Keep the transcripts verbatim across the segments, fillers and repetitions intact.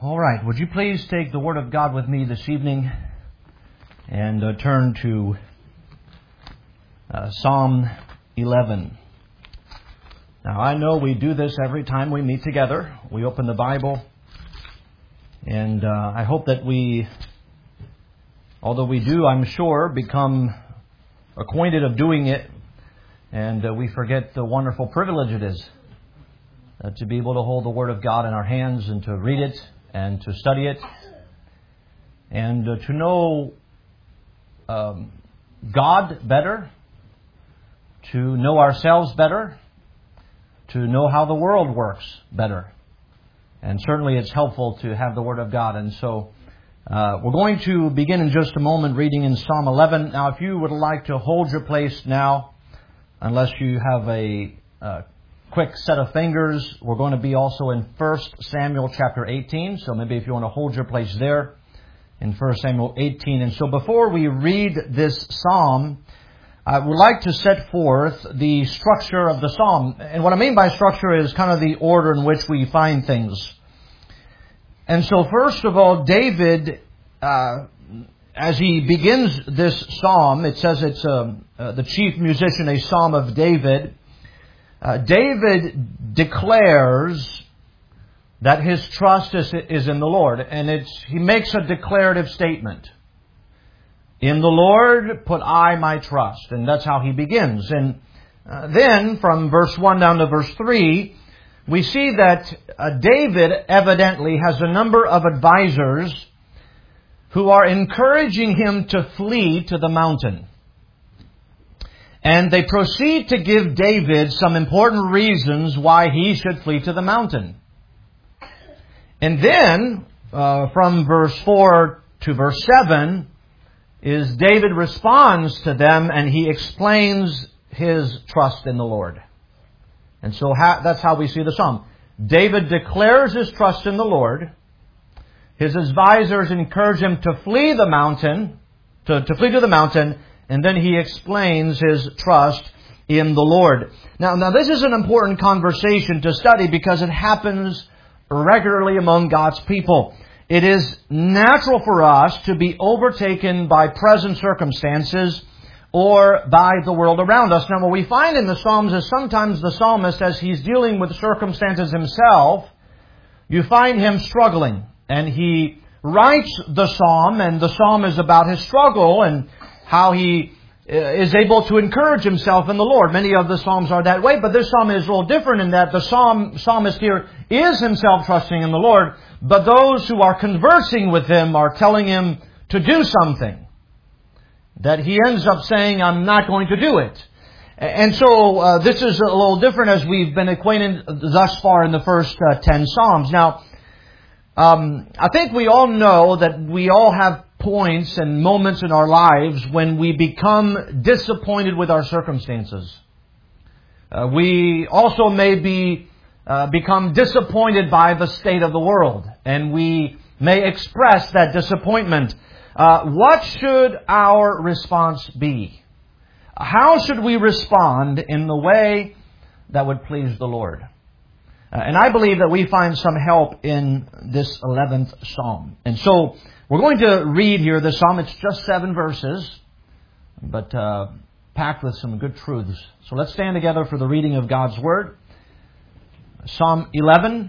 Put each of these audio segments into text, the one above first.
All right, would you please take the Word of God with me this evening and uh, turn to uh, Psalm eleven. Now, I know we do this every time we meet together. We open the Bible, and uh, I hope that we, although we do, I'm sure, become acquainted of doing it, and uh, we forget the wonderful privilege it is uh, to be able to hold the Word of God in our hands and to read it and to study it, and uh, to know um, God better, to know ourselves better, to know how the world works better. And certainly it's helpful to have the Word of God. And so uh, we're going to begin in just a moment reading in Psalm eleven. Now, if you would like to hold your place now, unless you have a uh, quick set of fingers, we're going to be also in First Samuel chapter eighteen. So maybe if you want to hold your place there in First Samuel eighteen. And so before we read this psalm, I would like to set forth the structure of the psalm. And what I mean by structure is kind of the order in which we find things. And so first of all, David, uh, as he begins this psalm, it says it's uh, uh, the chief musician, a psalm of David. Uh, David declares that his trust is, is in the Lord. And it's he makes a declarative statement. In the Lord put I my trust. And that's how he begins. And uh, then from verse one down to verse three, we see that uh, David evidently has a number of advisors who are encouraging him to flee to the mountain. And they proceed to give David some important reasons why he should flee to the mountain. And then, uh, from verse four to verse seven, is David responds to them and he explains his trust in the Lord. And so ha- that's how we see the psalm. David declares his trust in the Lord. His advisors encourage him to flee the mountain, to, to flee to the mountain, and then he explains his trust in the Lord. Now, now this is an important conversation to study because it happens regularly among God's people. It is natural for us to be overtaken by present circumstances or by the world around us. Now, what we find in the Psalms is sometimes the psalmist, as he's dealing with circumstances himself, you find him struggling. And he writes the psalm, and the psalm is about his struggle and how he is able to encourage himself in the Lord. Many of the psalms are that way, but this psalm is a little different in that the psalm, psalmist here is himself trusting in the Lord, but those who are conversing with him are telling him to do something that he ends up saying, I'm not going to do it. And so uh, this is a little different as we've been acquainted thus far in the first uh, ten psalms. Now, um, I think we all know that we all have points and moments in our lives when we become disappointed with our circumstances. Uh, we also may be uh, become disappointed by the state of the world, and we may express that disappointment. Uh, what should our response be? How should we respond in the way that would please the Lord? Uh, and I believe that we find some help in this eleventh psalm. And so we're going to read here the psalm. It's just seven verses, but uh, packed with some good truths. So let's stand together for the reading of God's Word. Psalm eleven.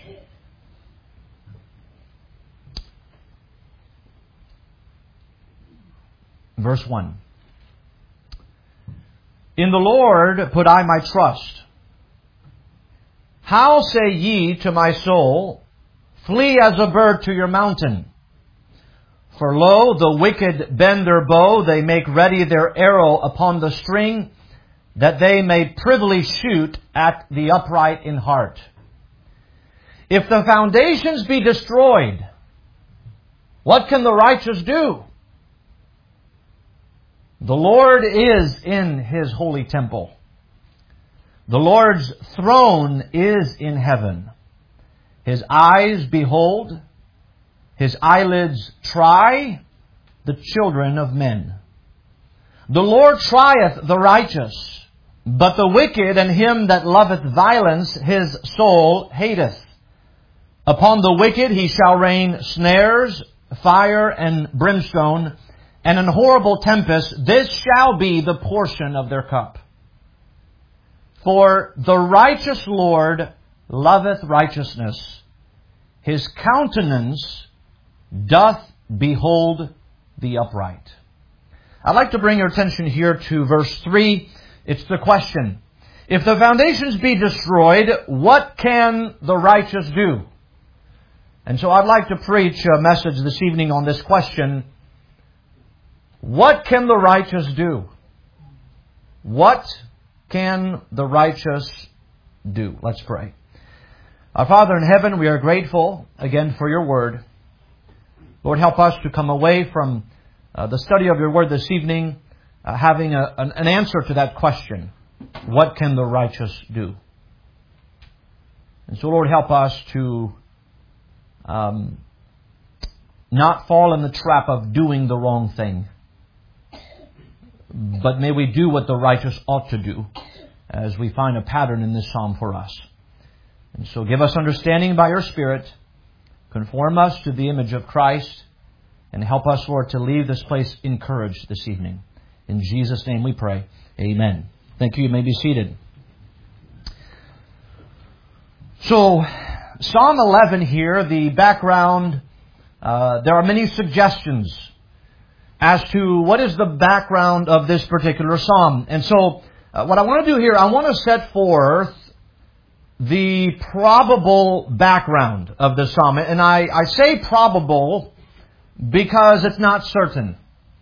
Verse one. In the Lord put I my trust. How say ye to my soul, flee as a bird to your mountain? For lo, the wicked bend their bow, they make ready their arrow upon the string, that they may privily shoot at the upright in heart. If the foundations be destroyed, what can the righteous do? The Lord is in His holy temple. The Lord's throne is in heaven. His eyes behold, His eyelids try the children of men. The Lord trieth the righteous, but the wicked and him that loveth violence His soul hateth. Upon the wicked he shall rain snares, fire, and brimstone, and an horrible tempest. This shall be the portion of their cup. For the righteous Lord loveth righteousness. His countenance doth behold the upright. I'd like to bring your attention here to verse three. It's the question. If the foundations be destroyed, what can the righteous do? And so I'd like to preach a message this evening on this question. What can the righteous do? What can the righteous do? Let's pray. Our Father in heaven, we are grateful again for your word. Lord, help us to come away from uh, the study of your word this evening uh, having a, an, an answer to that question. What can the righteous do? And so, Lord, help us to um, not fall in the trap of doing the wrong thing. But may we do what the righteous ought to do, as we find a pattern in this psalm for us. And so give us understanding by your Spirit. Conform us to the image of Christ. And help us, Lord, to leave this place encouraged this evening. In Jesus' name we pray. Amen. Thank you. You may be seated. So, Psalm eleven here, the background, uh, there are many suggestions as to what is the background of this particular psalm. And so, uh, what I want to do here, I want to set forth the probable background of the psalm. And I, I say probable because it's not certain.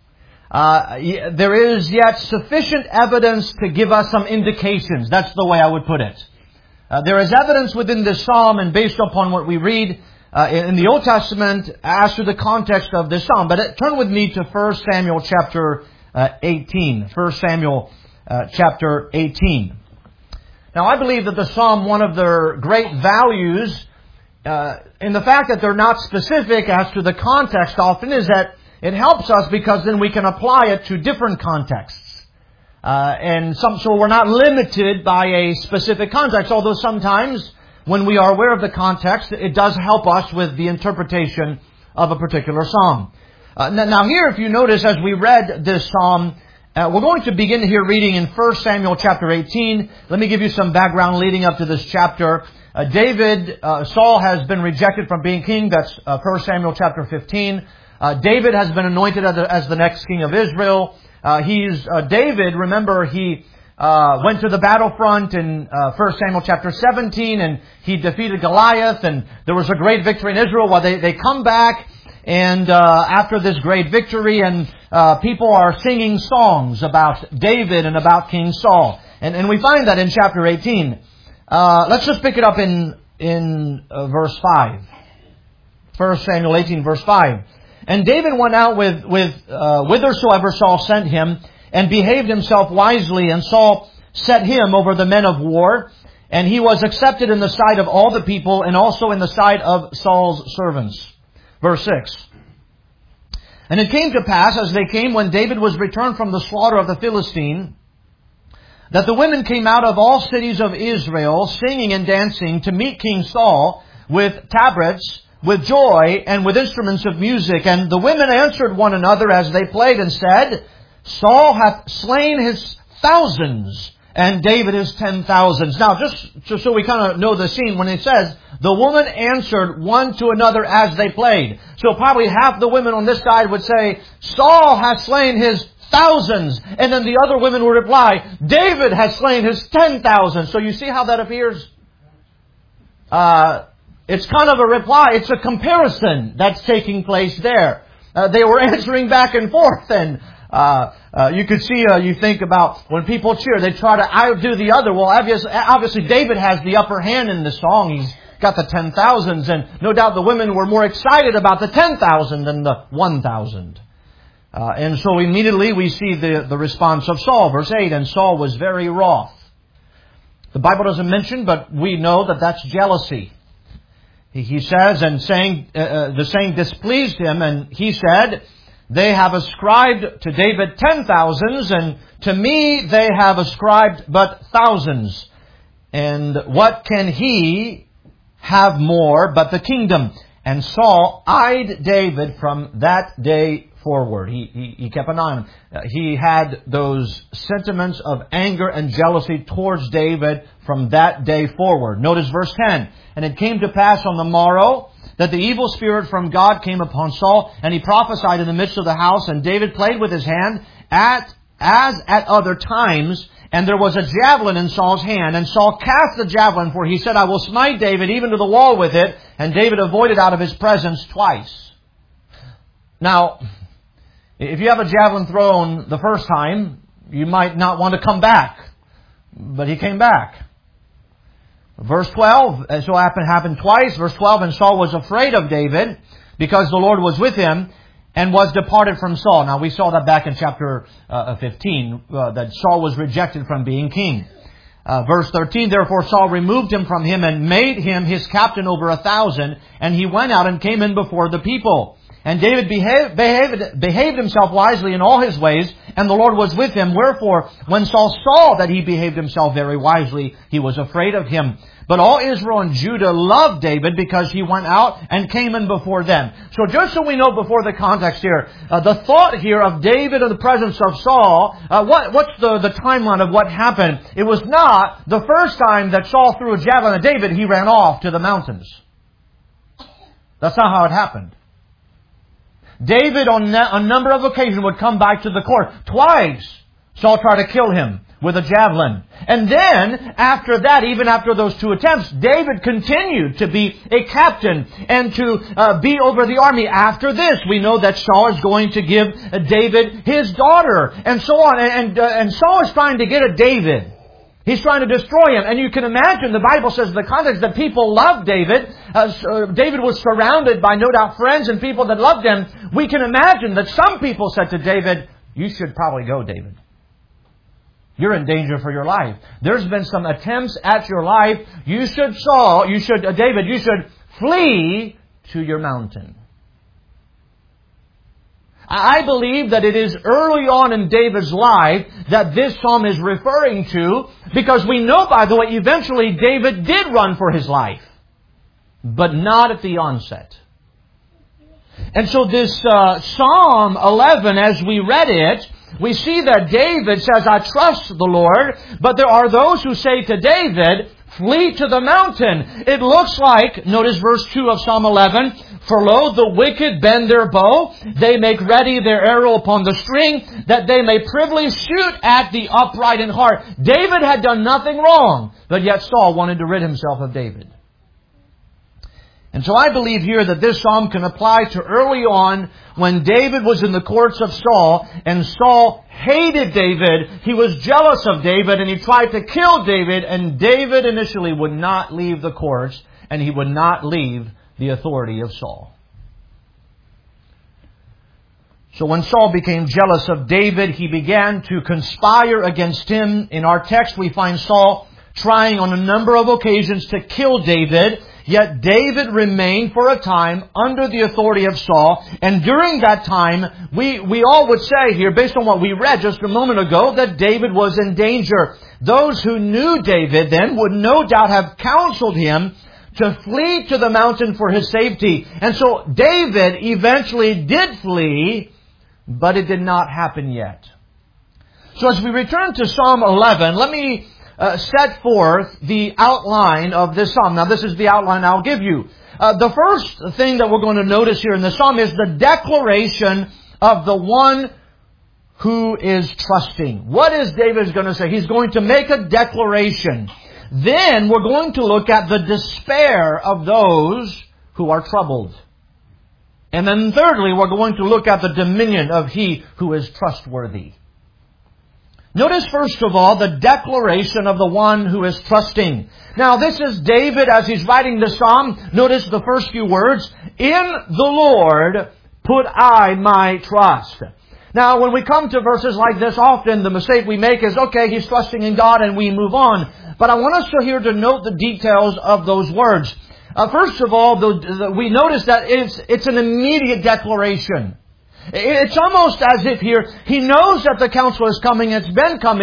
Uh, there is yet sufficient evidence to give us some indications. That's the way I would put it. Uh, there is evidence within this psalm, and based upon what we read uh, in the Old Testament as to the context of this psalm. But uh, turn with me to First Samuel chapter uh, eighteen. First Samuel uh, chapter eighteen. Now, I believe that the psalm, one of their great values uh, in the fact that they're not specific as to the context often is that it helps us because then we can apply it to different contexts. Uh, and some, so we're not limited by a specific context, although sometimes when we are aware of the context, it does help us with the interpretation of a particular psalm. Uh, now here, if you notice, as we read this psalm, uh, we're going to begin here reading in First Samuel chapter eighteen. Let me give you some background leading up to this chapter. Uh, David, uh, Saul has been rejected from being king. That's uh, First Samuel chapter fifteen. Uh, David has been anointed as the, as the next king of Israel. Uh, he's uh, David. Remember, he uh, went to the battlefront in uh, First Samuel chapter seventeen, and he defeated Goliath, and there was a great victory in Israel. Well, they they come back, and uh, after this great victory, and uh, people are singing songs about David and about King Saul, and and we find that in chapter eighteen. Uh, let's just pick it up in in uh, verse five. First Samuel eighteen, verse five. And David went out with, with, uh, whithersoever Saul sent him, and behaved himself wisely, and Saul set him over the men of war, and he was accepted in the sight of all the people, and also in the sight of Saul's servants. Verse six. And it came to pass, as they came, when David was returned from the slaughter of the Philistine, that the women came out of all cities of Israel, singing and dancing, to meet King Saul with tabrets, with joy, and with instruments of music. And the women answered one another as they played, and said, Saul hath slain his thousands, and David his ten thousands. Now, just, just so we kind of know the scene, when it says, the woman answered one to another as they played. So probably half the women on this side would say, Saul hath slain his thousands. And then the other women would reply, David has slain his ten thousands. So you see how that appears? Uh... It's kind of a reply. It's a comparison that's taking place there. Uh, they were answering back and forth, and uh, uh, you could see, uh, you think about when people cheer, they try to outdo the other. Well, obviously, obviously David has the upper hand in the song. He's got the ten thousands, and no doubt the women were more excited about the ten thousand than the one thousand. Uh, and so immediately we see the, the response of Saul. Verse eight, and Saul was very wroth. The Bible doesn't mention, but we know that that's jealousy. He says, and saying, uh, the saying displeased him, and he said, they have ascribed to David ten thousands, and to me they have ascribed but thousands. And what can he have more but the kingdom. And Saul eyed David from that day forward. He, he, he kept an eye on him. Uh, he had those sentiments of anger and jealousy towards David from that day forward. Notice verse ten. And it came to pass on the morrow that the evil spirit from God came upon Saul, and he prophesied in the midst of the house, and David played with his hand at as at other times, and there was a javelin in Saul's hand, and Saul cast the javelin, for he said, I will smite David even to the wall with it, and David avoided out of his presence twice. Now, if you have a javelin thrown the first time, you might not want to come back, but he came back. Verse twelve, as so happened, happened twice. Verse twelve, and Saul was afraid of David because the Lord was with him and was departed from Saul. Now we saw that back in chapter uh, fifteen, uh, that Saul was rejected from being king. Uh, verse thirteen, therefore Saul removed him from him and made him his captain over a thousand, and he went out and came in before the people. And David behaved, behaved, behaved himself wisely in all his ways, and the Lord was with him. Wherefore, when Saul saw that he behaved himself very wisely, he was afraid of him. But all Israel and Judah loved David because he went out and came in before them. So just so we know before the context here, uh, the thought here of David in the presence of Saul, uh, what, what's the, the timeline of what happened? It was not the first time that Saul threw a javelin at David, he ran off to the mountains. That's not how it happened. David on a number of occasions would come back to the court. Twice, Saul tried to kill him with a javelin. And then, after that, even after those two attempts, David continued to be a captain and to uh, be over the army. After this, we know that Saul is going to give David his daughter, and so on. And, and, uh, and Saul is trying to get at David. He's trying to destroy him. And you can imagine, the Bible says in the context that people loved David. Uh, David was surrounded by no doubt friends and people that loved him. We can imagine that some people said to David, you should probably go, David. You're in danger for your life. There's been some attempts at your life. You should, Saul, you should, uh, David, you should flee to your mountain. I believe that it is early on in David's life that this psalm is referring to, because we know, by the way, eventually David did run for his life, but not at the onset. And so this uh, Psalm eleven, as we read it, we see that David says, I trust the Lord, but there are those who say to David, flee to the mountain. It looks like, notice verse two of Psalm eleven, for lo, the wicked bend their bow, they make ready their arrow upon the string, that they may privily shoot at the upright in heart. David had done nothing wrong, but yet Saul wanted to rid himself of David. And so I believe here that this psalm can apply to early on when David was in the courts of Saul, and Saul hated David. He was jealous of David, and he tried to kill David, and David initially would not leave the courts, and he would not leave the authority of Saul. So when Saul became jealous of David, he began to conspire against him. In our text, we find Saul trying on a number of occasions to kill David. Yet David remained for a time under the authority of Saul. And during that time, we, we all would say here, based on what we read just a moment ago, that David was in danger. Those who knew David then would no doubt have counseled him to flee to the mountain for his safety. And so David eventually did flee, but it did not happen yet. So as we return to Psalm eleven, let me uh, set forth the outline of this psalm. Now this is the outline I'll give you. Uh, the first thing that we're going to notice here in the psalm is the declaration of the one who is trusting. What is David going to say? He's going to make a declaration. Then we're going to look at the despair of those who are troubled. And then thirdly, we're going to look at the dominion of he who is trustworthy. Notice first of all the declaration of the one who is trusting. Now this is David as he's writing the psalm. Notice the first few words. In the Lord put I my trust. Now when we come to verses like this, often the mistake we make is, okay, he's trusting in God and we move on. But I want us to here to note the details of those words. Uh, first of all, the, the, we notice that it's, it's an immediate declaration. It's almost as if here, he knows that the counsel is coming, it's been coming,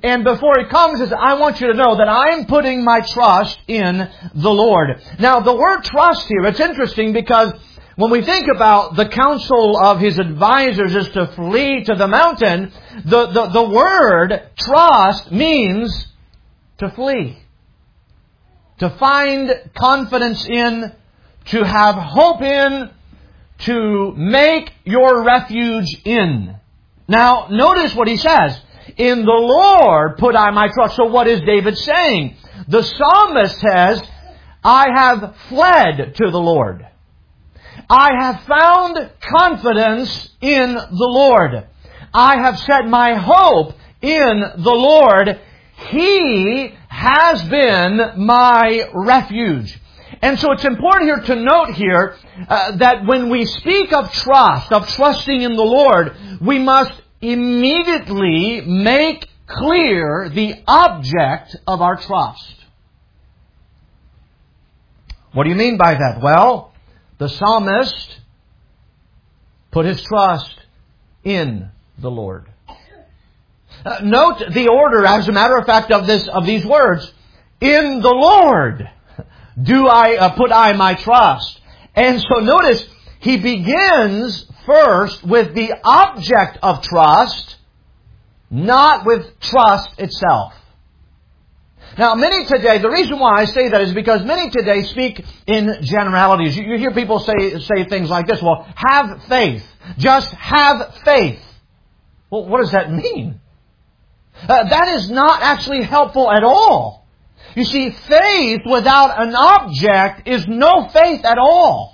And before He comes, He says, I want you to know that I'm putting my trust in the Lord. Now, the word trust here, it's interesting because when we think about the counsel of His advisors is to flee to the mountain, the, the, the word trust means to flee. To find confidence in, to have hope in, to make your refuge in. Now, notice what he says. In the Lord put I my trust. So what is David saying? The psalmist says, I have fled to the Lord. I have found confidence in the Lord. I have set my hope in the Lord. He has been my refuge. And so it's important here to note here uh, that when we speak of trust, of trusting in the Lord, we must immediately make clear the object of our trust. What do you mean by that? Well, the psalmist put his trust in the Lord. Uh, note the order, as a matter of fact, of this of these words. In the Lord do I uh, put I my trust. And so notice, he begins first with the object of trust, not with trust itself. Now, many today, the reason why I say that is because many today speak in generalities. You, you hear people say, say things like this, well, have faith. Just have faith. Well, what does that mean? Uh, that is not actually helpful at all. You see, faith without an object is no faith at all.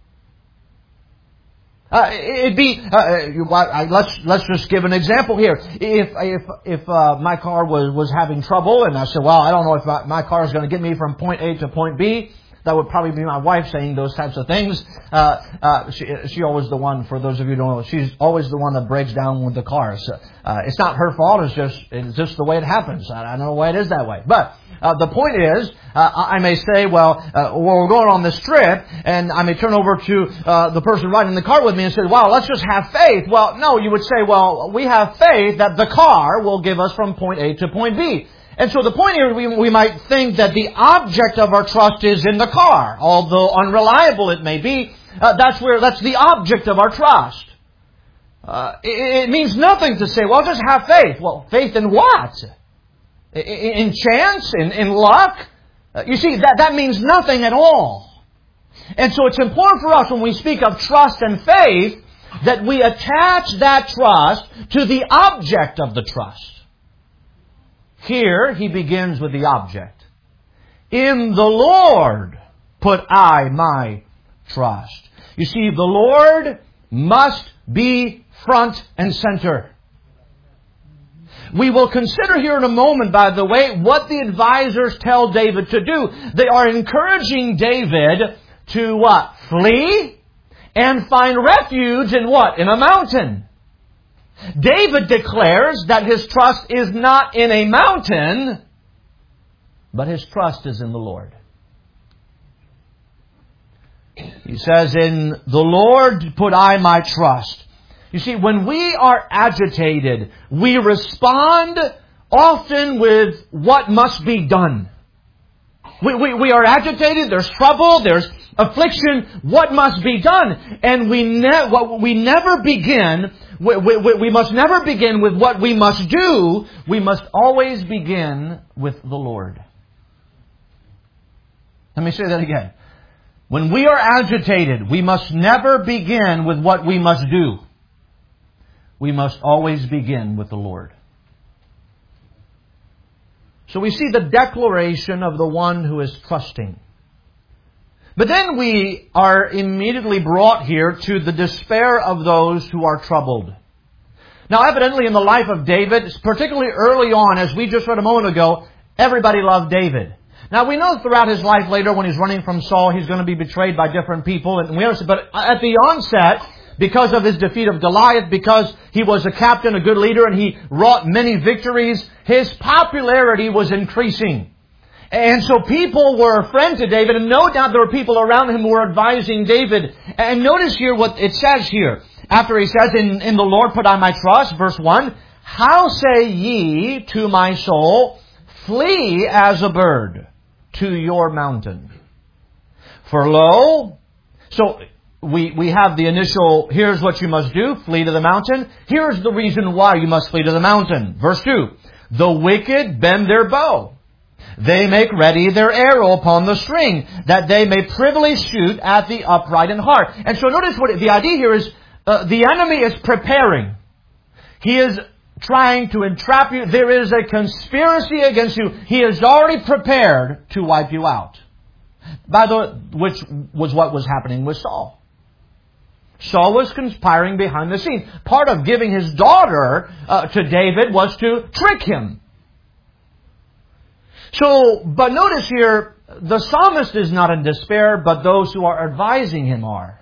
Uh, it'd be. Uh, let's let's just give an example here. If if if uh, my car was was having trouble, and I said, "Well, I don't know if my, my car is going to get me from point A to point B," that would probably be my wife saying those types of things. Uh, uh, she she always the one. For those of you who don't know, she's always the one that breaks down with the car. So, uh, it's not her fault. It's just it's just the way it happens. I, I don't know why it is that way, but. Uh, the point is, uh, I may say, well, uh, well, we're going on this trip, and I may turn over to uh, the person riding in the car with me and say, well, let's just have faith. Well, no, you would say, well, we have faith that the car will give us from point A to point B. And so the point here, we, we might think that the object of our trust is in the car. Although unreliable it may be, uh, that's where that's the object of our trust. Uh, it, it means nothing to say, well, just have faith. Well, faith in what? In chance? In, in luck? Uh, you see, that, that means nothing at all. And so it's important for us when we speak of trust and faith that we attach that trust to the object of the trust. Here, he begins with the object. In the Lord put I my trust. You see, the Lord must be front and center. We will consider here in a moment, by the way, what the advisors tell David to do. They are encouraging David to what? Flee and find refuge in what? In a mountain. David declares that his trust is not in a mountain, but his trust is in the Lord. He says, in the Lord put I my trust. You see, when we are agitated, we respond often with what must be done. We, we, we are agitated, there's trouble, there's affliction, what must be done? And we, ne- we never begin, we, we, we must never begin with what we must do. We must always begin with the Lord. Let me say that again. When we are agitated, we must never begin with what we must do. We must always begin with the Lord. So we see the declaration of the one who is trusting. But then we are immediately brought here to the despair of those who are troubled. Now, evidently in the life of David, particularly early on, as we just read a moment ago, everybody loved David. Now, we know throughout his life later, when he's running from Saul, he's going to be betrayed by different people. And we understand, but at the onset, because of his defeat of Goliath, because he was a captain, a good leader, and he wrought many victories, his popularity was increasing. And so people were a friend to David, and no doubt there were people around him who were advising David. And notice here what it says here. After he says, in, in the Lord put I my trust, verse one, How say ye to my soul, flee as a bird to your mountain? For lo, so we, we have the initial, here's what you must do, flee to the mountain. Here's the reason why you must flee to the mountain. Verse two, the wicked bend their bow. They make ready their arrow upon the string, that they may privily shoot at the upright in heart. And so notice what the idea here is, uh, the enemy is preparing. He is trying to entrap you. There is a conspiracy against you. He is already prepared to wipe you out. By the way, which was what was happening with Saul. Saul was conspiring behind the scenes. Part of giving his daughter uh, to David was to trick him. So, but notice here, the psalmist is not in despair, but those who are advising him are.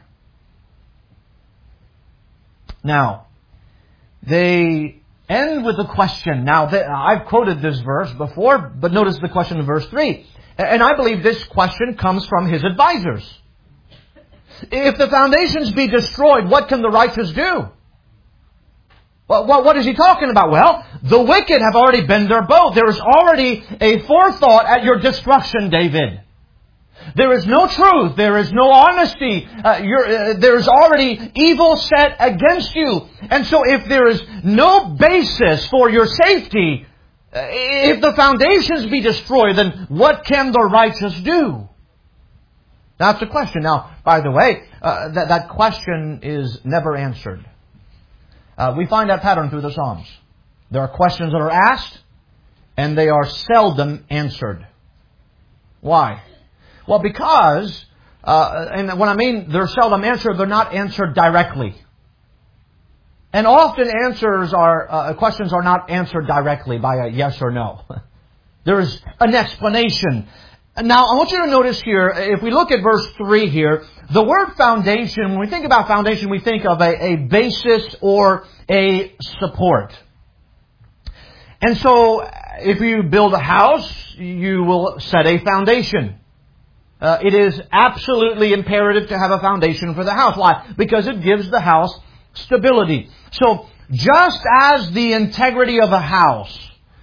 Now, they end with a question. Now, they, I've quoted this verse before, but notice the question in verse three. And I believe this question comes from his advisors. If the foundations be destroyed, what can the righteous do? Well, what is he talking about? Well, the wicked have already bent their bow. There is already a forethought at your destruction, David. There is no truth. There is no honesty. Uh, you're, uh, there is already evil set against you. And so if there is no basis for your safety, uh, if the foundations be destroyed, then what can the righteous do? That's the question. Now, by the way, uh, that, that question is never answered. Uh, we find that pattern through the Psalms. There are questions that are asked, and they are seldom answered. Why? Well, because, uh, and when I mean they're seldom answered, they're not answered directly. And often answers are, uh, questions are not answered directly by a yes or no. There is an explanation. Now, I want you to notice here, if we look at verse three here, the word foundation, when we think about foundation, we think of a, a basis or a support. And so, if you build a house, you will set a foundation. Uh, it is absolutely imperative to have a foundation for the house. Why? Because it gives the house stability. So, just as the integrity of a house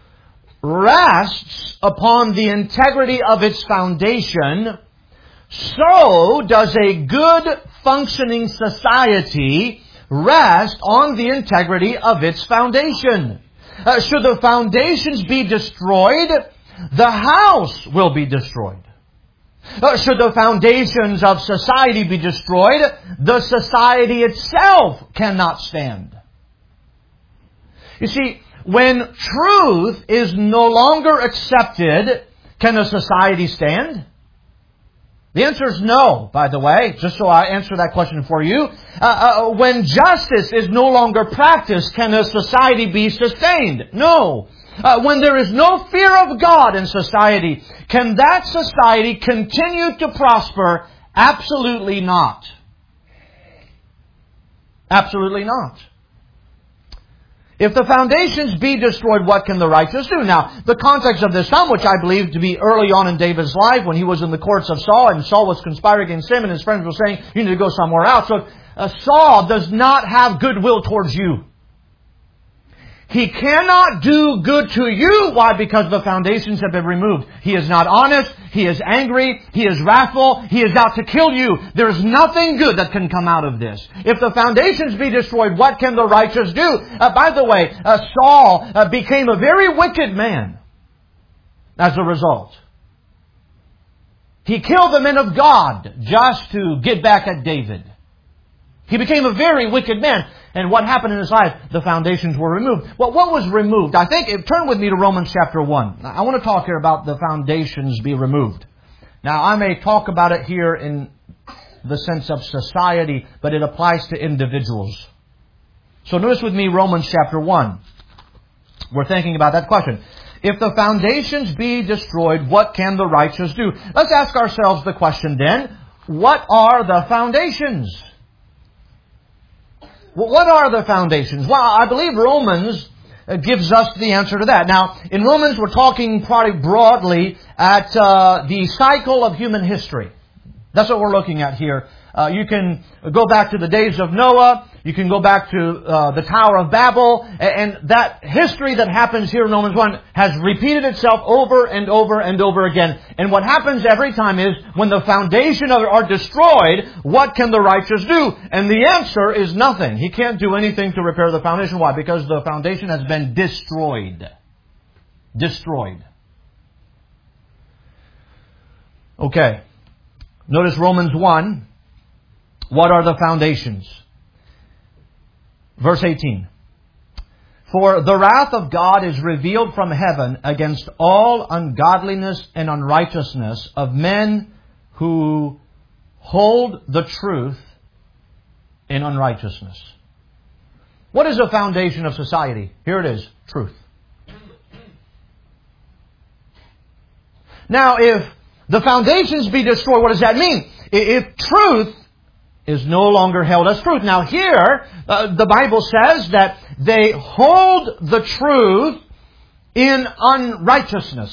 rests upon the integrity of its foundation, so does a good functioning society rest on the integrity of its foundation. Uh, should the foundations be destroyed, the house will be destroyed. Uh, should the foundations of society be destroyed, the society itself cannot stand. You see, when truth is no longer accepted, can a society stand? The answer is no, by the way, just so I answer that question for you. Uh, uh, when justice is no longer practiced, can a society be sustained? No. Uh, when there is no fear of God in society, can that society continue to prosper? Absolutely not. Absolutely not. If the foundations be destroyed, what can the righteous do? Now, the context of this psalm, which I believe to be early on in David's life, when he was in the courts of Saul, and Saul was conspiring against him, and his friends were saying, you need to go somewhere else. So, uh, Saul does not have goodwill towards you. He cannot do good to you. Why? Because the foundations have been removed. He is not honest. He is angry. He is wrathful. He is out to kill you. There is nothing good that can come out of this. If the foundations be destroyed, what can the righteous do? Uh, by the way, uh, Saul uh, became a very wicked man as a result. He killed the men of God just to get back at David. He became a very wicked man. And what happened in his life? The foundations were removed. Well, what was removed? I think, turn with me to Romans chapter one. I want to talk here about the foundations be removed. Now, I may talk about it here in the sense of society, but it applies to individuals. So notice with me Romans chapter one. We're thinking about that question. If the foundations be destroyed, what can the righteous do? Let's ask ourselves the question then, what are the foundations? Well, what are the foundations? Well, I believe Romans gives us the answer to that. Now, in Romans, we're talking probably broadly at uh, the cycle of human history. That's what we're looking at here. Uh, you can go back to the days of Noah. You can go back to uh, the Tower of Babel, and that history that happens here in Romans one has repeated itself over and over and over again. And what happens every time is, when the foundation of it are destroyed, what can the righteous do? And the answer is nothing. He can't do anything to repair the foundation. Why? Because the foundation has been destroyed. Destroyed. Okay. Notice Romans one. What are the foundations? Verse eighteen. For the wrath of God is revealed from heaven against all ungodliness and unrighteousness of men who hold the truth in unrighteousness. What is the foundation of society? Here it is. Truth. Now, if the foundations be destroyed, what does that mean? If truth is no longer held as truth. Now here, uh, the Bible says that they hold the truth in unrighteousness.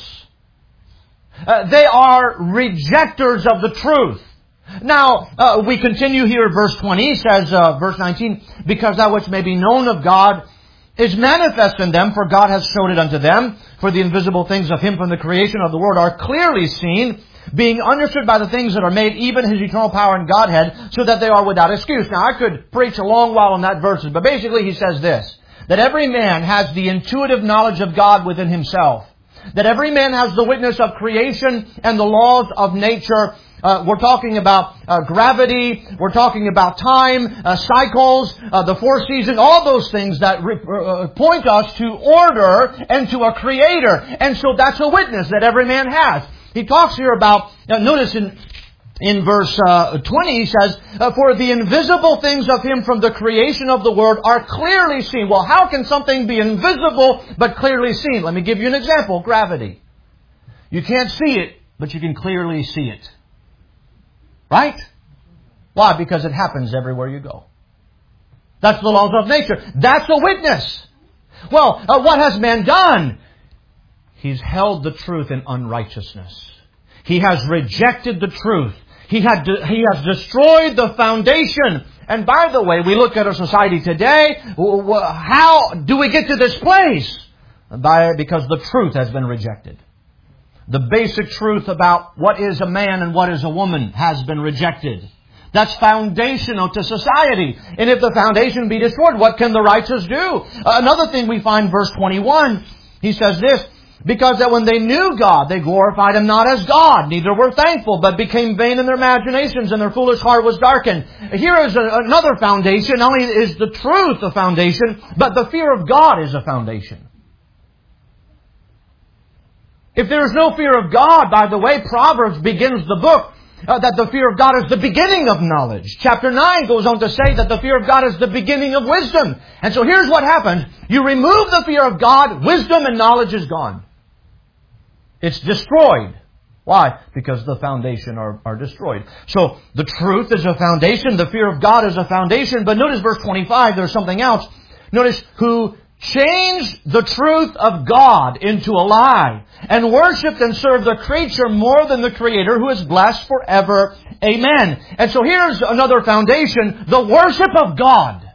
Uh, they are rejectors of the truth. Now, uh, we continue here, verse twenty says, uh, verse nineteen, because that which may be known of God is manifest in them, for God has showed it unto them. For the invisible things of Him from the creation of the world are clearly seen, being understood by the things that are made, even His eternal power and Godhead, so that they are without excuse. Now, I could preach a long while on that verses, but basically he says this, that every man has the intuitive knowledge of God within himself. That every man has the witness of creation and the laws of nature. Uh, we're talking about uh, gravity. We're talking about time, uh, cycles, uh, the four seasons, all those things that re- uh, point us to order and to a creator. And so that's a witness that every man has. He talks here about, uh, notice in in verse uh, twenty, he says, uh, for the invisible things of Him from the creation of the world are clearly seen. Well, how can something be invisible but clearly seen? Let me give you an example. Gravity. You can't see it, but you can clearly see it. Right? Why? Because it happens everywhere you go. That's the laws of nature. That's a witness. Well, uh, what has man done? He's held the truth in unrighteousness. He has rejected the truth. He had de- he has destroyed the foundation. And by the way, we look at our society today. How do we get to this place? By because the truth has been rejected. The basic truth about what is a man and what is a woman has been rejected. That's foundational to society. And if the foundation be destroyed, what can the righteous do? Another thing we find, verse twenty-one, he says this, because that when they knew God, they glorified Him not as God, neither were thankful, but became vain in their imaginations, and their foolish heart was darkened. Here is a, another foundation. Not only is the truth a foundation, but the fear of God is a foundation. If there is no fear of God, by the way, Proverbs begins the book uh, that the fear of God is the beginning of knowledge. Chapter nine goes on to say that the fear of God is the beginning of wisdom. And so here's what happens. You remove the fear of God, wisdom and knowledge is gone. It's destroyed. Why? Because the foundation are, are destroyed. So the truth is a foundation. The fear of God is a foundation. But notice verse twenty-five, there's something else. Notice who changed the truth of God into a lie and worshipped and served the creature more than the Creator, who is blessed forever. Amen. And so here's another foundation, the worship of God.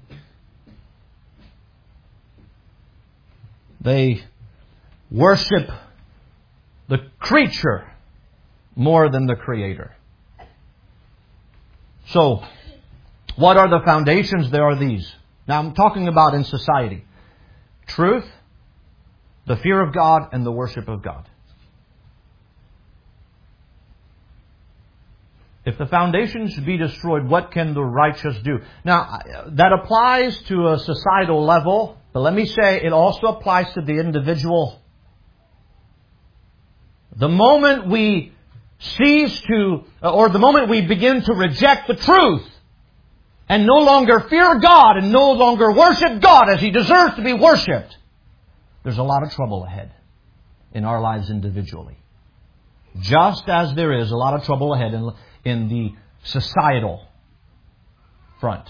They worship the creature more than the Creator. So, what are the foundations? There are these. Now I'm talking about in society. Truth, the fear of God, and the worship of God. If the foundations be destroyed, what can the righteous do? Now, that applies to a societal level, but let me say it also applies to the individual. The moment we cease to, or the moment we begin to reject the truth, and no longer fear God and no longer worship God as He deserves to be worshipped, there's a lot of trouble ahead in our lives individually. Just as there is a lot of trouble ahead in, in the societal front.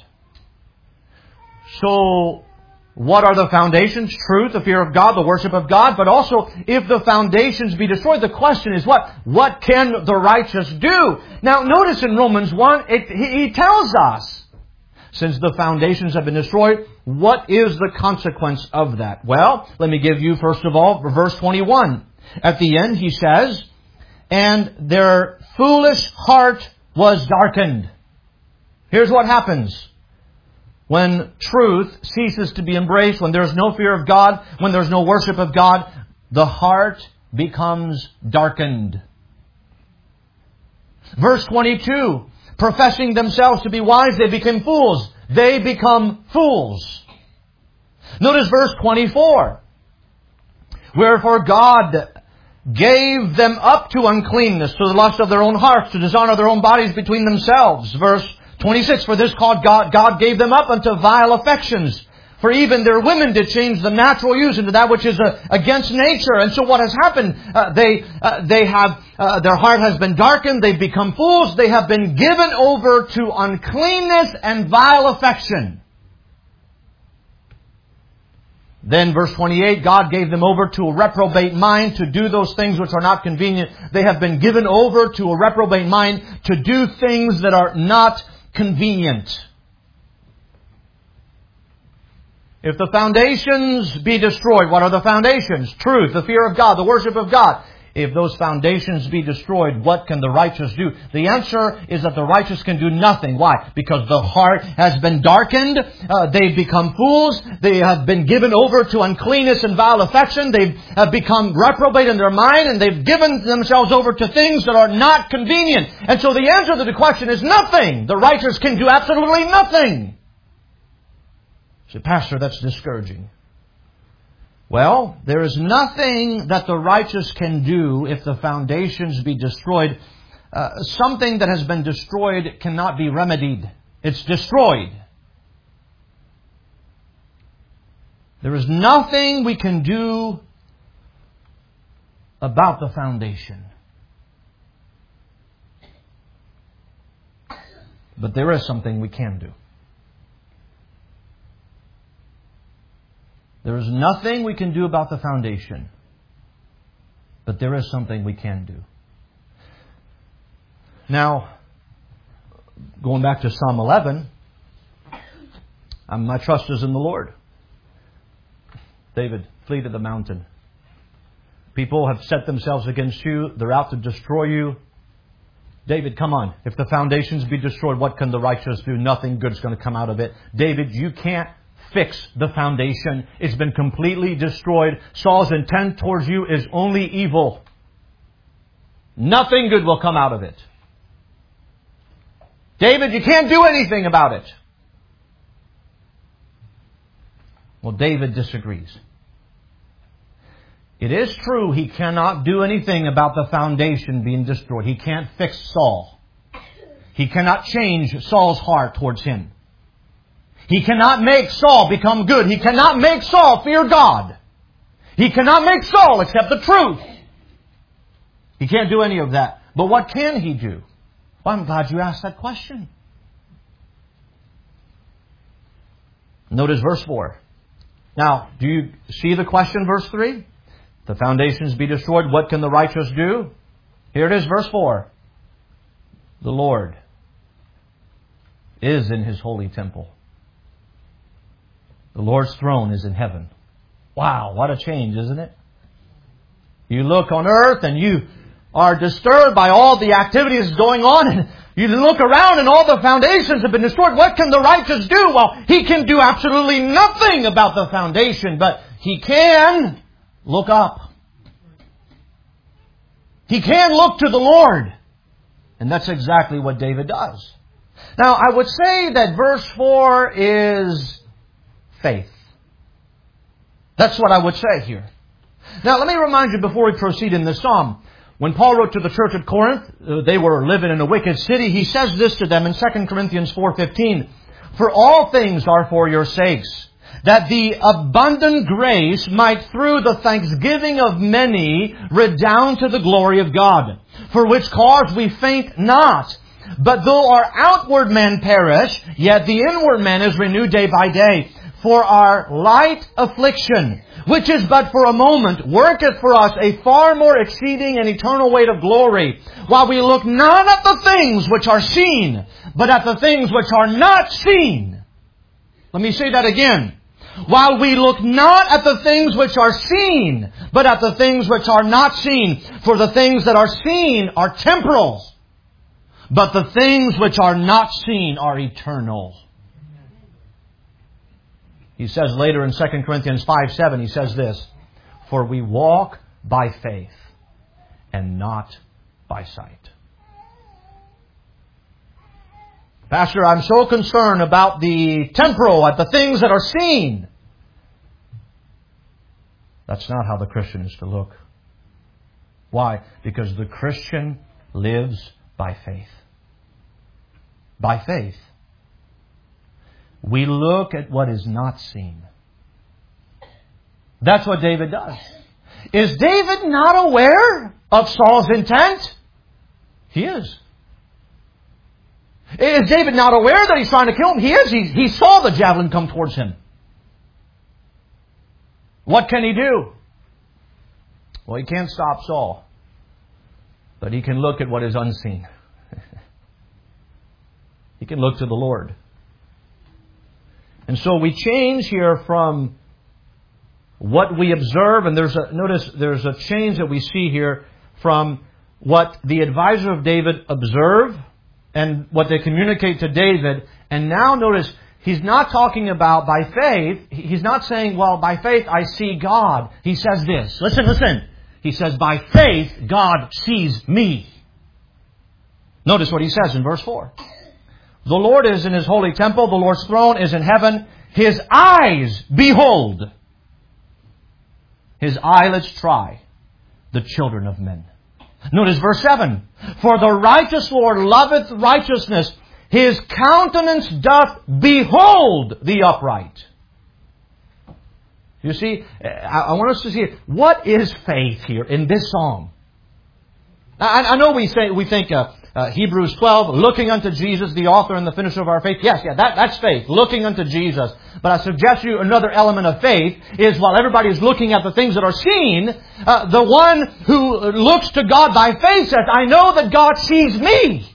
So, what are the foundations? Truth, the fear of God, the worship of God. But also, if the foundations be destroyed, the question is what? What can the righteous do? Now, notice in Romans one, it, he, he tells us since the foundations have been destroyed, what is the consequence of that? Well, let me give you, first of all, verse twenty-one. At the end, he says, and their foolish heart was darkened. Here's what happens. When truth ceases to be embraced, when there's no fear of God, when there's no worship of God, the heart becomes darkened. Verse twenty-two, professing themselves to be wise, they became fools. They become fools. Notice verse twenty-four. Wherefore God gave them up to uncleanness, to the lust of their own hearts, to dishonor their own bodies between themselves. Verse twenty-six, for this cause God, God gave them up unto vile affections. For even their women did change the natural use into that which is uh, against nature. And so what has happened? Uh, they uh, they have uh, their heart has been darkened. They've become fools. They have been given over to uncleanness and vile affection. Then verse twenty-eight, God gave them over to a reprobate mind to do those things which are not convenient. They have been given over to a reprobate mind to do things that are not convenient. If the foundations be destroyed, what are the foundations? Truth, the fear of God, the worship of God. If those foundations be destroyed, what can the righteous do? The answer is that the righteous can do nothing. Why? Because the heart has been darkened. Uh, they've become fools. They have been given over to uncleanness and vile affection. They've uh, become reprobate in their mind, and they've given themselves over to things that are not convenient. And so the answer to the question is nothing. The righteous can do absolutely nothing. Say, Pastor, that's discouraging. Well, there is nothing that the righteous can do if the foundations be destroyed. Uh, something that has been destroyed cannot be remedied. It's destroyed. There is nothing we can do about the foundation. But there is something we can do. There is nothing we can do about the foundation. But there is something we can do. Now, going back to Psalm eleven, my trust is in the Lord. David, flee to the mountain. People have set themselves against you. They're out to destroy you. David, come on. If the foundations be destroyed, what can the righteous do? Nothing good's going to come out of it. David, you can't fix the foundation. It's been completely destroyed. Saul's intent towards you is only evil. Nothing good will come out of it. David, you can't do anything about it. Well, David disagrees. It is true he cannot do anything about the foundation being destroyed. He can't fix Saul. He cannot change Saul's heart towards him. He cannot make Saul become good. He cannot make Saul fear God. He cannot make Saul accept the truth. He can't do any of that. But what can he do? Well, I'm glad you asked that question. Notice verse four. Now, do you see the question, verse three? The foundations be destroyed, what can the righteous do? Here it is, verse four. The Lord is in His holy temple. The Lord's throne is in heaven. Wow, what a change, isn't it? You look on earth and you are disturbed by all the activities going on, and you look around and all the foundations have been destroyed. What can the righteous do? Well, he can do absolutely nothing about the foundation, but he can look up. He can look to the Lord. And that's exactly what David does. Now, I would say that verse four is faith. That's what I would say here. Now, let me remind you before we proceed in this psalm. When Paul wrote to the church at Corinth, uh, they were living in a wicked city. He says this to them in Second Corinthians four fifteen. For all things are for your sakes, that the abundant grace might through the thanksgiving of many redound to the glory of God. For which cause we faint not. But though our outward man perish, yet the inward man is renewed day by day. For our light affliction, which is but for a moment, worketh for us a far more exceeding and eternal weight of glory, while we look not at the things which are seen, but at the things which are not seen. Let me say that again. While we look not at the things which are seen, but at the things which are not seen. For the things that are seen are temporal, but the things which are not seen are eternal. He says later in Second Corinthians five seven, he says this, for we walk by faith and not by sight. Pastor, I'm so concerned about the temporal, at the things that are seen. That's not how the Christian is to look. Why? Because the Christian lives by faith. By faith. We look at what is not seen. That's what David does. Is David not aware of Saul's intent? He is. Is David not aware that he's trying to kill him? He is. He, he saw the javelin come towards him. What can he do? Well, he can't stop Saul. But he can look at what is unseen. He can look to the Lord. And so we change here from what we observe, and there's a, notice there's a change that we see here from what the advisor of David observe and what they communicate to David. And now notice, he's not talking about by faith. He's not saying, well, by faith I see God. He says this. Listen, listen. He says, by faith God sees me. Notice what he says in verse four. The Lord is in His holy temple. The Lord's throne is in heaven. His eyes behold. His eyelids try the children of men. Notice verse seven. For the righteous Lord loveth righteousness. His countenance doth behold the upright. You see, I want us to see, what is faith here in this psalm? I, I know we say we think uh, uh, Hebrews twelve, looking unto Jesus, the author and the finisher of our faith. Yes, yeah, that, that's faith, looking unto Jesus. But I suggest to you another element of faith is while everybody is looking at the things that are seen, uh, the one who looks to God by faith says, I know that God sees me.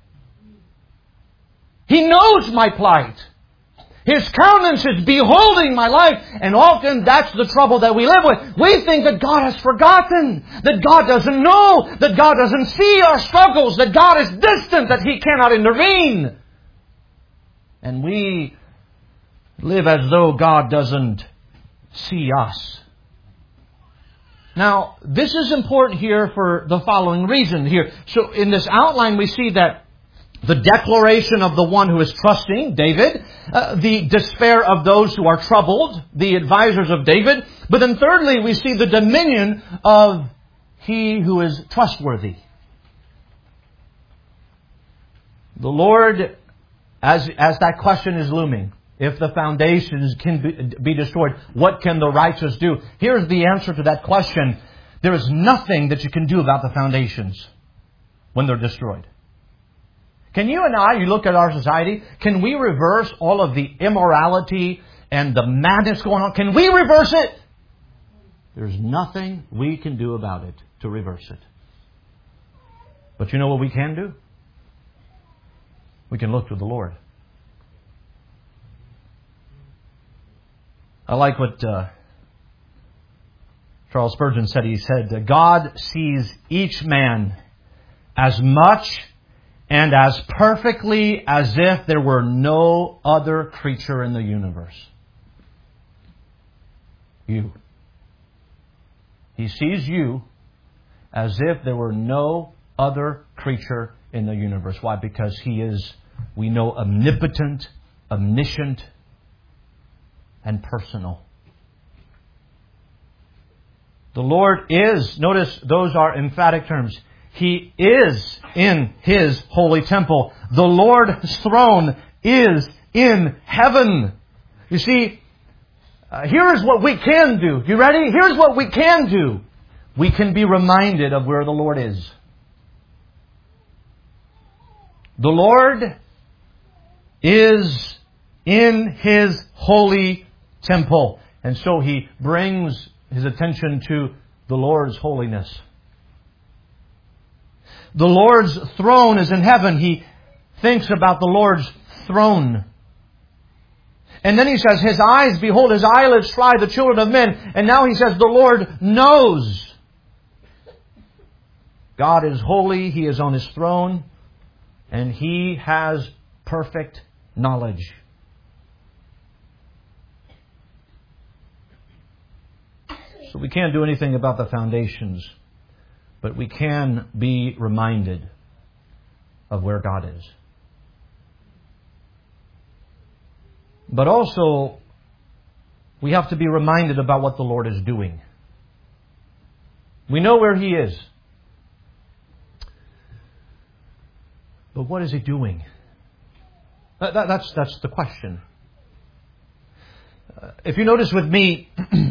He knows my plight. His countenance is beholding my life. And often that's the trouble that we live with. We think that God has forgotten, that God doesn't know, that God doesn't see our struggles, that God is distant, that He cannot intervene. And we live as though God doesn't see us. Now, this is important here for the following reason here. So in this outline we see that the declaration of the one who is trusting, David. Uh, the despair of those who are troubled, the advisors of David. But then thirdly, we see the dominion of he who is trustworthy. The Lord, as, as that question is looming, if the foundations can be, be destroyed, what can the righteous do? Here's the answer to that question. There is nothing that you can do about the foundations when they're destroyed. Can you and I, you look at our society, can we reverse all of the immorality and the madness going on? Can we reverse it? There's nothing we can do about it to reverse it. But you know what we can do? We can look to the Lord. I like what uh, Charles Spurgeon said. He said, God sees each man as much and as perfectly as if there were no other creature in the universe. You. He sees you as if there were no other creature in the universe. Why? Because He is, we know, omnipotent, omniscient, and personal. The Lord is, notice those are emphatic terms. He is in His holy temple. The Lord's throne is in heaven. You see, uh, here is what we can do. You ready? Here's what we can do. We can be reminded of where the Lord is. The Lord is in His holy temple. And so He brings His attention to the Lord's holiness. The Lord's throne is in heaven. He thinks about the Lord's throne. And then he says, His eyes, behold, His eyelids try the children of men. And now he says, the Lord knows. God is holy. He is on His throne. And He has perfect knowledge. So we can't do anything about the foundations, but we can be reminded of where God is. But also, we have to be reminded about what the Lord is doing. We know where He is. But what is He doing? That, that, that's, that's the question. Uh, if you notice with me,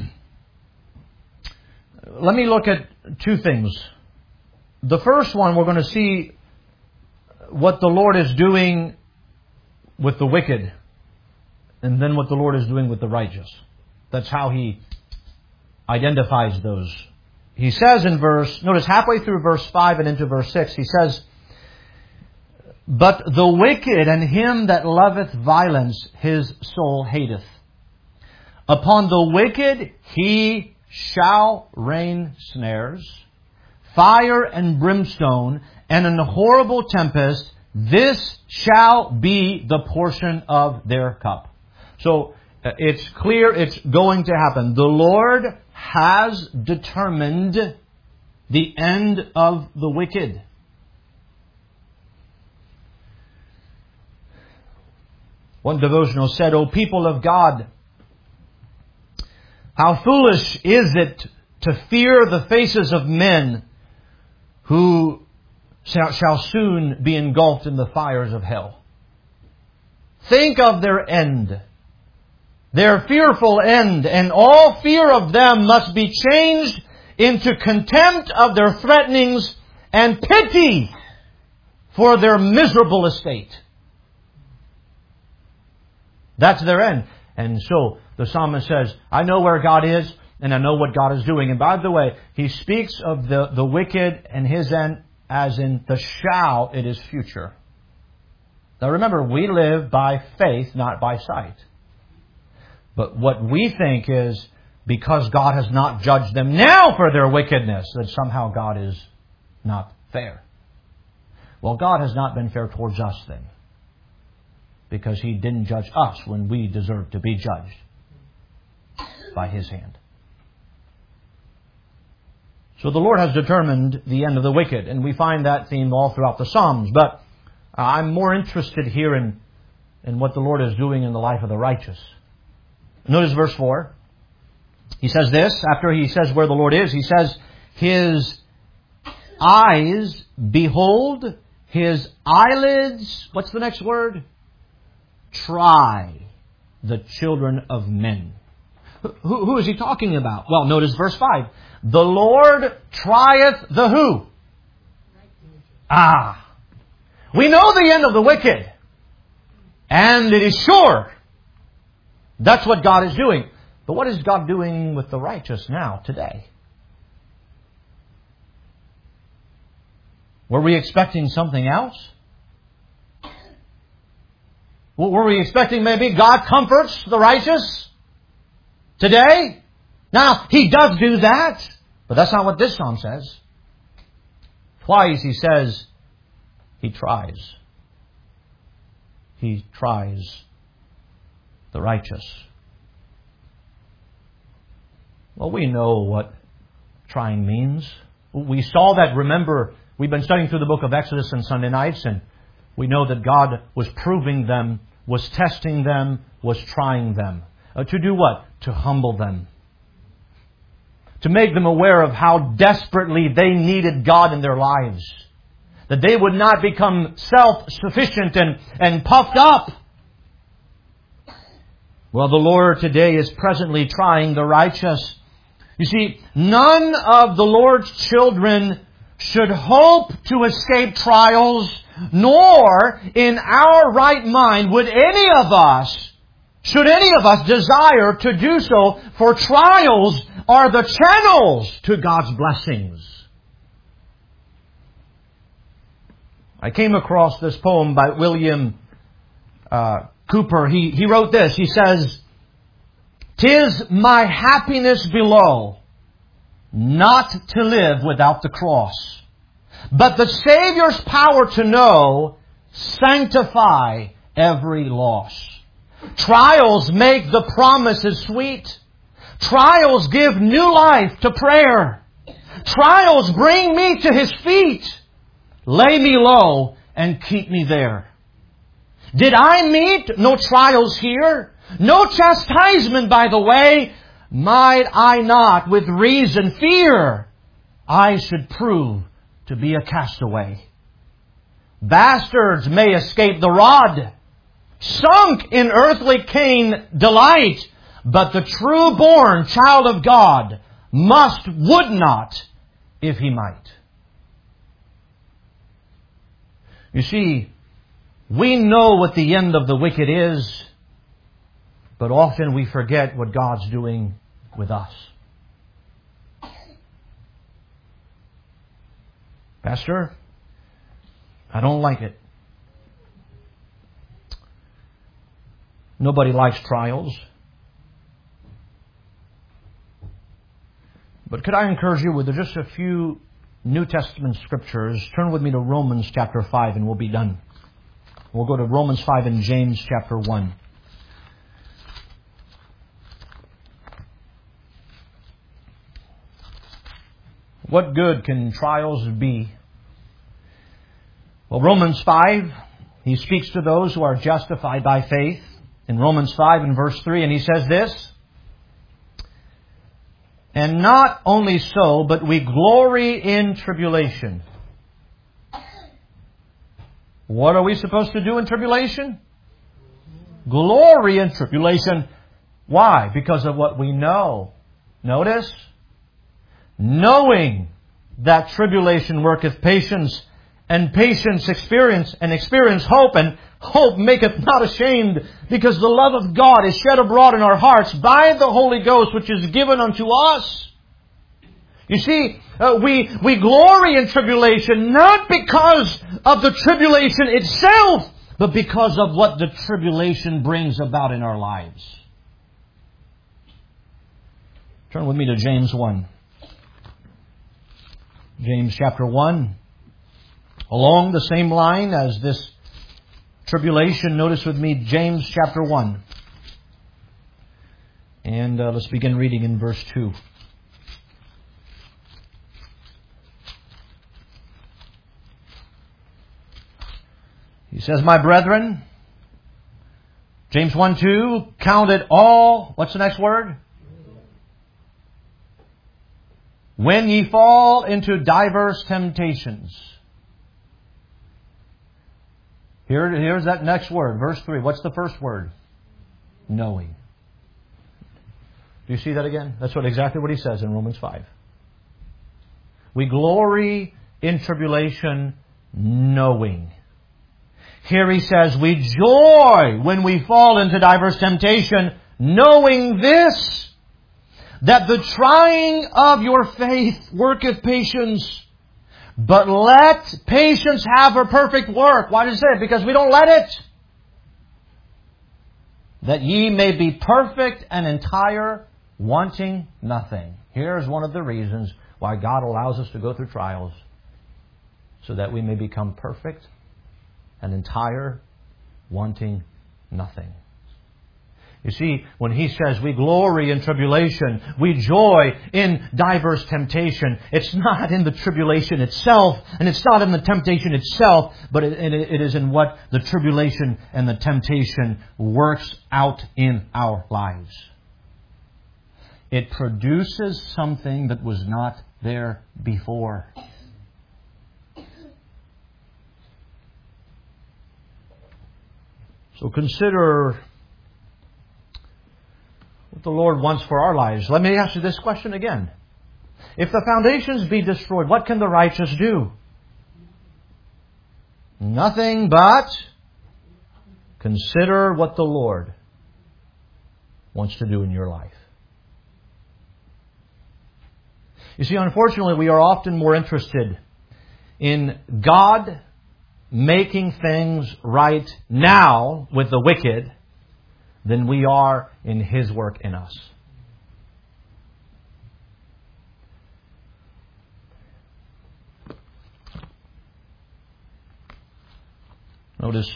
let me look at two things. The first one, we're going to see what the Lord is doing with the wicked, and then what the Lord is doing with the righteous. That's how He identifies those. He says in verse, notice halfway through verse five and into verse six, He says, But the wicked and him that loveth violence, his soul hateth. Upon the wicked He shall rain snares, fire and brimstone, and an horrible tempest. This shall be the portion of their cup. So it's clear it's going to happen. The Lord has determined the end of the wicked. One devotional said, O people of God, how foolish is it to fear the faces of men who shall, shall soon be engulfed in the fires of hell. Think of their end, their fearful end, and all fear of them must be changed into contempt of their threatenings and pity for their miserable estate. That's their end. And so the psalmist says, I know where God is, and I know what God is doing. And by the way, he speaks of the, the wicked and his end as in the shall, it is future. Now remember, we live by faith, not by sight. But what we think is, because God has not judged them now for their wickedness, that somehow God is not fair. Well, God has not been fair towards us then, because He didn't judge us when we deserved to be judged by His hand. So the Lord has determined the end of the wicked, and we find that theme all throughout the Psalms. But I'm more interested here in, in what the Lord is doing in the life of the righteous. Notice verse four. He says this, after he says where the Lord is, he says, His eyes, behold, His eyelids, what's the next word? Try the children of men. Who, who is he talking about? Well, notice verse five. The Lord trieth the who? Ah. We know the end of the wicked. And it is sure. That's what God is doing. But what is God doing with the righteous now, today? Were we expecting something else? Were we expecting maybe God comforts the righteous today? Now, He does do that, but that's not what this psalm says. Twice He says He tries. He tries the righteous. Well, we know what trying means. We saw that, remember, we've been studying through the book of Exodus on Sunday nights, and we know that God was proving them, was testing them, was trying them. Uh, to do what? To humble them. To make them aware of how desperately they needed God in their lives. That they would not become self-sufficient and, and puffed up. Well, the Lord today is presently trying the righteous. You see, none of the Lord's children should hope to escape trials, nor in our right mind would any of us, should any of us desire to do so, for trials are the channels to God's blessings. I came across this poem by William uh, Cooper, he, he wrote this. He says, "'Tis my happiness below not to live without the cross, but the Savior's power to know sanctify every loss. Trials make the promises sweet. Trials give new life to prayer. Trials bring me to His feet. Lay me low and keep me there. Did I meet no trials here? No chastisement by the way? Might I not with reason fear I should prove to be a castaway? Bastards may escape the rod, sunk in earthly Cain delight, but the true-born child of God must, would not, if he might." You see, we know what the end of the wicked is, but often we forget what God's doing with us. "Pastor, I don't like it." Nobody likes trials. But could I encourage you with just a few New Testament scriptures? Turn with me to Romans chapter five and we'll be done. We'll go to Romans five and James chapter one. What good can trials be? Well, Romans five, he speaks to those who are justified by faith. In Romans five and verse three, and he says this, "And not only so, but we glory in tribulation." What are we supposed to do in tribulation? Glory in tribulation. Why? Because of what we know. Notice, knowing that tribulation worketh patience, and patience experience, and experience hope, and hope maketh not ashamed, because the love of God is shed abroad in our hearts by the Holy Ghost, which is given unto us. You see, uh, we, we glory in tribulation, not because of the tribulation itself, but because of what the tribulation brings about in our lives. Turn with me to James one. James chapter one. Along the same line as this tribulation, notice with me James chapter one. And uh, let's begin reading in verse two. He says, "My brethren," James one two, "count it all," what's the next word? "When ye fall into diverse temptations." Here, here's that next word, verse three. What's the first word? Knowing. Do you see that again? That's what exactly what he says in Romans five. We glory in tribulation, knowing. Here he says, we joy when we fall into diverse temptation, knowing this, that the trying of your faith worketh patience. But let patience have her perfect work. Why does it say it? Because we don't let it. That ye may be perfect and entire, wanting nothing. Here's one of the reasons why God allows us to go through trials. So that we may become perfect and entire, wanting nothing. You see, when he says we glory in tribulation, we joy in diverse temptation, it's not in the tribulation itself, and it's not in the temptation itself, but it, it, it is in what the tribulation and the temptation works out in our lives. It produces something that was not there before. So consider what the Lord wants for our lives. Let me ask you this question again. If the foundations be destroyed, what can the righteous do? Nothing but consider what the Lord wants to do in your life. You see, unfortunately, we are often more interested in God making things right now with the wicked than we are in His work in us. Notice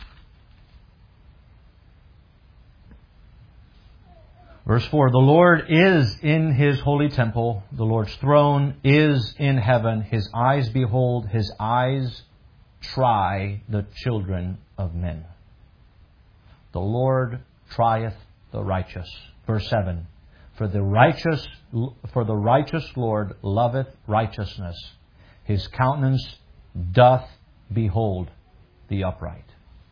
verse four, the Lord is in His holy temple. The Lord's throne is in heaven. His eyes behold, His eyes try the children of men. The Lord trieth the righteous. Verse seven, for the righteous, for the righteous Lord loveth righteousness. His countenance doth behold the upright.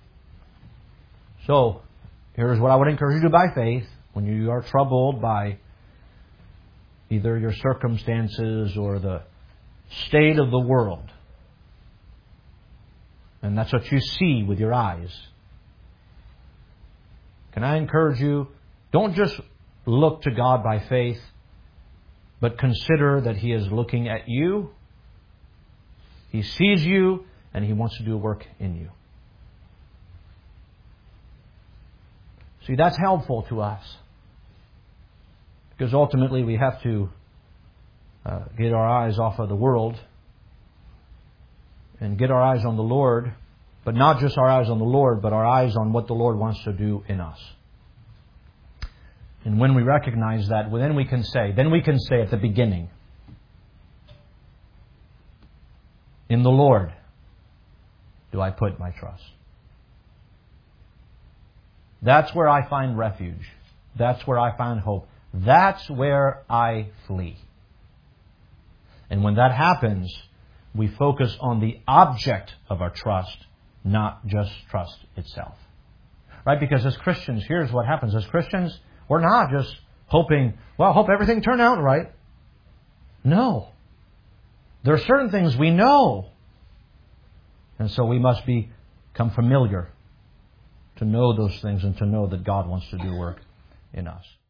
So, here's what I would encourage you to do by faith. When you are troubled by either your circumstances or the state of the world, and that's what you see with your eyes, can I encourage you, don't just look to God by faith, but consider that He is looking at you. He sees you, and He wants to do a work in you. See, that's helpful to us. Because ultimately we have to uh, get our eyes off of the world and get our eyes on the Lord. But not just our eyes on the Lord, but our eyes on what the Lord wants to do in us. And when we recognize that, well, then we can say, then we can say at the beginning, in the Lord do I put my trust. That's where I find refuge. That's where I find hope. That's where I flee. And when that happens, we focus on the object of our trust, not just trust itself. Right? Because as Christians, here's what happens. As Christians, we're not just hoping, well, hope everything turned out right. No. There are certain things we know. And so we must become familiar to know those things and to know that God wants to do work in us.